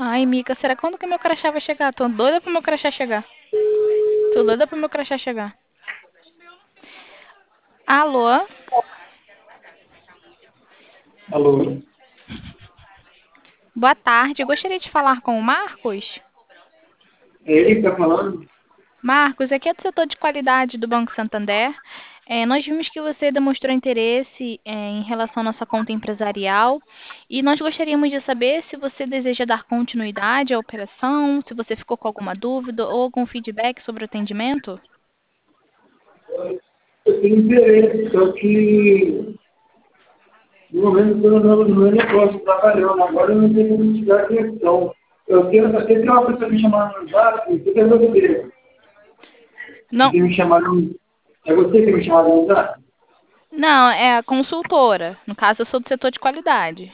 Ai, Mica, será quando que meu crachá vai chegar? Tô doida pro meu crachá chegar. Tô doida pro meu crachá chegar. Alô? Alô? Boa tarde. Eu gostaria de falar com o Marcos. É ele que tá falando? Marcos, aqui é do setor de qualidade do Banco Santander. Nós vimos que você demonstrou interesse, em relação à nossa conta empresarial e nós gostaríamos de saber se você deseja dar continuidade à operação, se você ficou com alguma dúvida ou algum feedback sobre o atendimento. Eu tenho interesse, só que no momento eu estou no meu negócio, trabalhando. Agora eu não tenho como te dar atenção. Eu sei que uma pessoa me chamando no zap, você quer você. Você Não, tem me chamado É você que me chamado no zap? não, é a consultora. No caso, eu sou do setor de qualidade.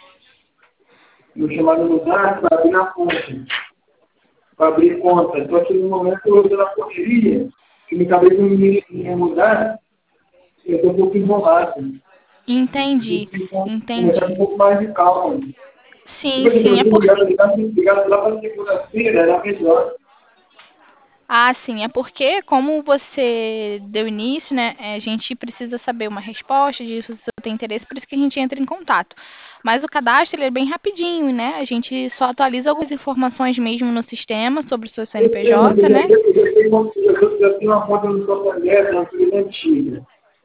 Me chamaram no zap para abrir a conta, para abrir conta. Só que no momento eu estou na correria, que minha cabeça não me mudar, eu estou um pouco enrolado. Entendi, Começar com entendi. um pouco mais de calma. Tipo Sim, assim, sim, eu é tinha porque ligado lá para segunda-feira, era melhor. Ah, sim, é porque como você deu início, né, a gente precisa saber uma resposta disso, se você tem interesse, por isso que a gente entra em contato. Mas o cadastro ele é bem rapidinho, né? A gente só atualiza algumas informações mesmo no sistema sobre o seu Eu sei, mas CNPJ, né? eu tenho uma conta no Santander, uma coisa antiga.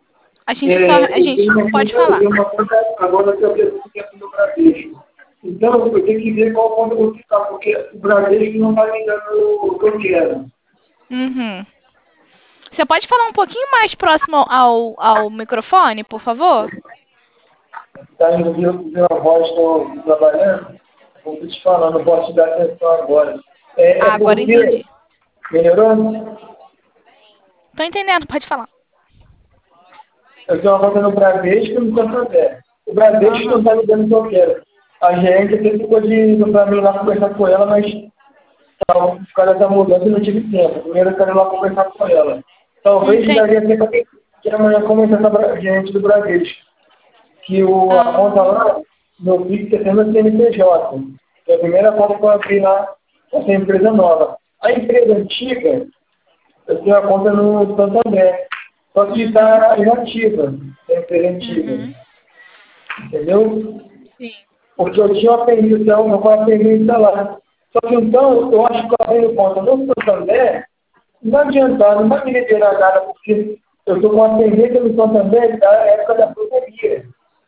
A gente pode Eu falar. tenho uma conta agora que eu tenho aqui no Bradesco. Então, eu tenho que ver qual conta eu vou ficar, porque o Bradesco não está me dando o que eu quero. Uhum. Você pode falar um pouquinho mais próximo ao microfone, por favor? Está indo ver a voz, estou trabalhando, vou te falando, não posso te dar atenção agora. Ah, É agora porque, entendi. melhorou? Tô entendendo, pode falar. Eu tenho uma conta no Bradesco e no Santander. O Bradesco não Aham. está me dando o que eu quero. A gerente até ficou de ir para mim lá conversar com ela, mas por causa da mudança eu não tive tempo. Primeiro eu quero ir lá conversar com ela. Talvez Entendi. daria tempo que amanhã conversar com a gerente do Bradesco. Que a conta Ah, lá, meu filho está sendo a CNPJ. É a primeira conta que eu abri lá, essa empresa nova. A empresa antiga, eu tenho a conta no Santander. Só que uhum, está inativa, a empresa antiga. uhum. Entendeu? Sim. Porque eu tinha uma permissão, eu vou permissão lá. Só que então, eu acho que eu abri conta no Santander, não vai adiantar, não vai me liberar nada, porque eu estou com a pendência no Santander da época da pandemia.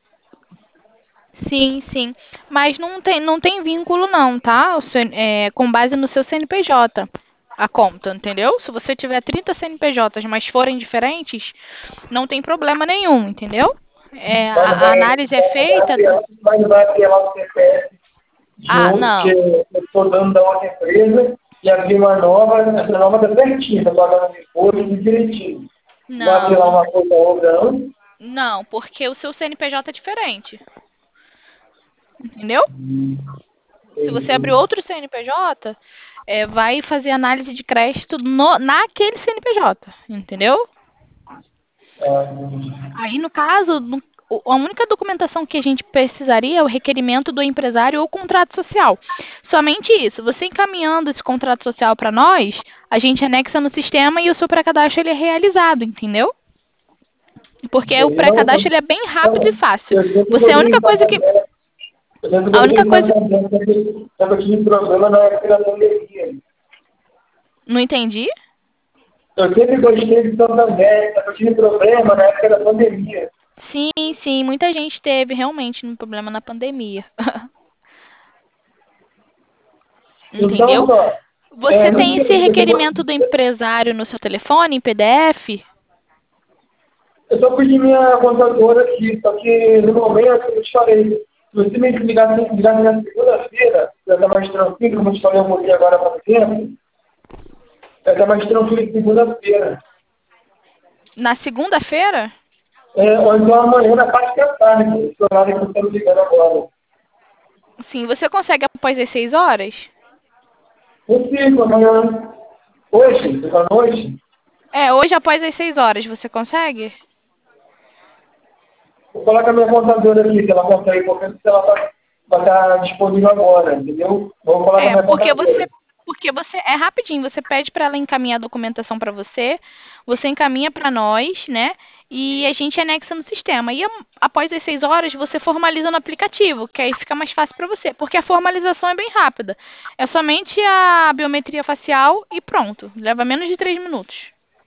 Sim, sim. Mas não tem vínculo não, tá? Com base no seu CNPJ, a conta, entendeu? Se você tiver 30 CNPJs, mas forem diferentes, não tem problema nenhum, entendeu? Mas não A vai, análise é feita. mas não vai apelar o CPF de Ah, outro, que não. eu estou dando da outra empresa, e abrir uma nova, essa nova está certinha, está pagando imposto tudo direitinho. Não vai apelar Não, uma coisa ou outra, não. não, porque o seu CNPJ é diferente, entendeu? Se você abrir Entendi. outro CNPJ, vai fazer análise de crédito naquele CNPJ, entendeu? Ah, entendi. Aí, no caso, a única documentação que a gente precisaria é o requerimento do empresário ou contrato social. Somente isso. Você encaminhando esse contrato social para nós, a gente anexa no sistema e o seu pré-cadastro ele é realizado, entendeu? Porque o Entendi. Não, pré-cadastro ele é bem rápido e não, fácil. eu sempre Você é a botei única em coisa que. Santander, eu sempre A botei única em coisa. Santander, só que eu tive problema na época da pandemia. Não entendi? Eu sempre gostei de Santander, só que eu tive problema na época da pandemia. Sim, sim. Muita gente teve realmente um problema na pandemia. Então, Entendeu? só, Você no tem dia, esse requerimento do empresário no seu telefone, em PDF? eu só pedi minha contadora aqui, só que no momento, eu te falei, se você me ligar na segunda-feira, já está mais tranquilo, como eu te falei, eu morri agora há pouco tempo, já está mais tranquilo que segunda-feira. Na segunda-feira? Ou então amanhã na parte da tarde, esse horário que eu estou ligando agora. Sim, você consegue após as 6 horas? Consigo, amanhã. Hoje, você fala hoje? Hoje após as 6 horas, você consegue? Vou falar com a minha contadora aqui, se ela consegue, porque se ela está estar disponível agora, entendeu? Vou falar com a minha contadora. Porque você é rapidinho, você pede para ela encaminhar a documentação para você, você encaminha para nós, né? E a gente anexa no sistema. E após as 6 horas, você formaliza no aplicativo, que aí fica mais fácil para você, porque a formalização é bem rápida. É somente a biometria facial e pronto. Leva menos de 3 minutos.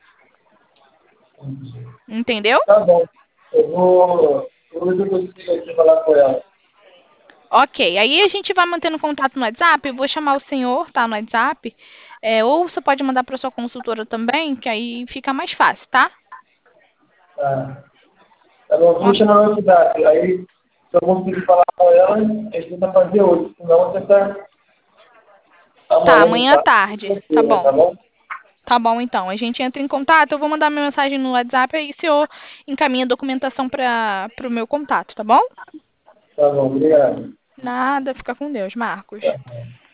Entendeu? Tá bom. Eu vou ver se eu consigo aqui falar com ela. Ok, aí a gente vai mantendo contato no WhatsApp, eu vou chamar o senhor, tá, no WhatsApp, ou você pode mandar para sua consultora também, que aí fica mais fácil, tá? Tá. Tá bom, vou Ó, chamar no WhatsApp. Aí, se eu conseguir falar com ela, a gente tenta fazer hoje. Senão, tenta tá, amanhã de amanhã à tarde. tarde, tá Tá bom. bom? Tá bom, então, a gente entra em contato, eu vou mandar minha mensagem no WhatsApp, aí o senhor encaminha a documentação para o meu contato, tá bom? Tá bom, obrigado. Nada, fica com Deus, Marcos. Tá.